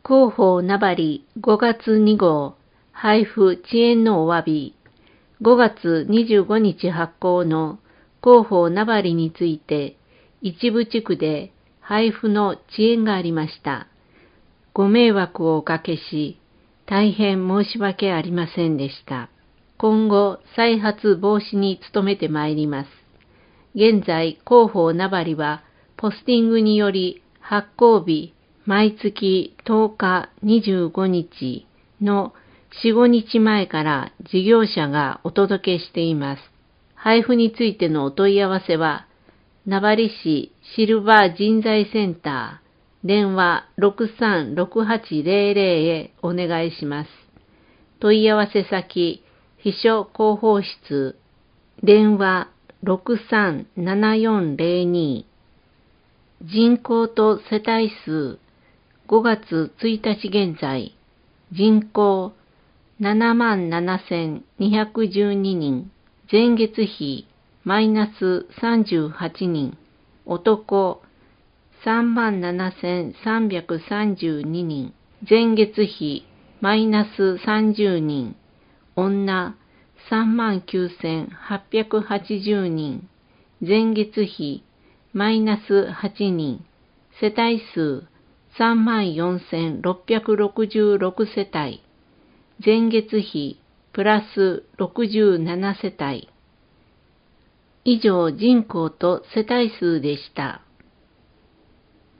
広報名張5月2号配布遅延のお詫び。5月25日発行の広報名張について一部地区で配布の遅延がありました。ご迷惑をおかけし、大変申し訳ありませんでした。今後再発防止に努めてまいります。現在広報名張はポスティングにより発行日毎月10日25日の4、5日前から事業者がお届けしています。配布についてのお問い合わせは、名張市シルバー人材センター、電話 636800 へお願いします。問い合わせ先、秘書広報室、電話 637402。人口と世帯数、5月1日現在、人口77,212人、前月比マイナス38人、男37,332人、前月比マイナス30人、女39,880人、前月比マイナス8人、世帯数34,666世帯、前月比プラス67世帯。以上、人口と世帯数でした。